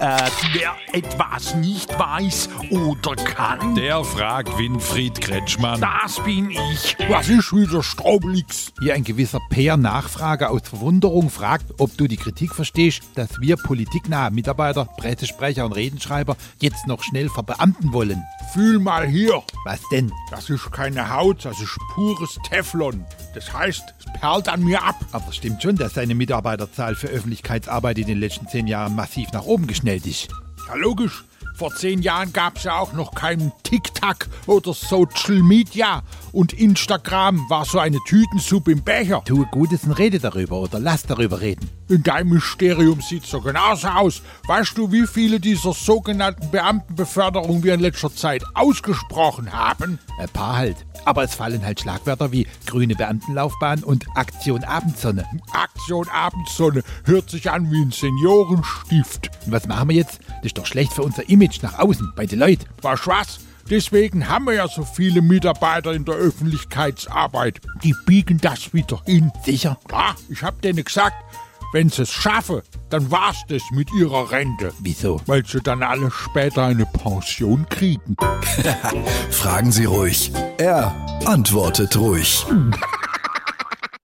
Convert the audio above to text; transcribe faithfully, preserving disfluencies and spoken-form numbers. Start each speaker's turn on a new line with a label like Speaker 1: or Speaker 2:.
Speaker 1: Äh, wer etwas nicht weiß oder kann,
Speaker 2: der fragt Winfried Kretschmann.
Speaker 1: Das bin ich.
Speaker 3: Was ist wieder Straublix?
Speaker 4: Hier ein gewisser Peer Nachfrager aus Verwunderung fragt, ob du die Kritik verstehst, dass wir politiknahe Mitarbeiter, Pressesprecher und Redenschreiber jetzt noch schnell verbeamten wollen.
Speaker 3: Fühl mal hier.
Speaker 4: Was denn?
Speaker 3: Das ist keine Haut, das ist pures Teflon. Das heißt, es perlt an mir ab.
Speaker 4: Aber es stimmt schon, dass deine Mitarbeiterzahl für Öffentlichkeitsarbeit in den letzten zehn Jahren massiv nach oben geschnellt ist.
Speaker 3: Ja, logisch. Vor zehn Jahren gab es ja auch noch keinen TikTok oder Social Media. Und Instagram war so eine Tütensuppe im Becher.
Speaker 4: Tue Gutes und rede darüber oder lass darüber reden.
Speaker 3: In deinem Ministerium sieht es so genauso aus. Weißt du, wie viele dieser sogenannten Beamtenbeförderungen wir in letzter Zeit ausgesprochen haben?
Speaker 4: Ein paar halt. Aber es fallen halt Schlagwörter wie grüne Beamtenlaufbahn und Aktion Abendsonne.
Speaker 3: Aktion Abendsonne hört sich an wie ein Seniorenstift.
Speaker 4: Und was machen wir jetzt? Das ist doch schlecht für unser Image nach außen, bei den Leuten.
Speaker 3: Weißt du was? Deswegen haben wir ja so viele Mitarbeiter in der Öffentlichkeitsarbeit. Die biegen das wieder hin.
Speaker 4: Sicher?
Speaker 3: Klar, ich hab denen gesagt, wenn sie es schaffen, dann war's das mit ihrer Rente.
Speaker 4: Wieso?
Speaker 3: Weil sie dann alle später eine Pension kriegen.
Speaker 5: Fragen Sie ruhig. Er antwortet ruhig.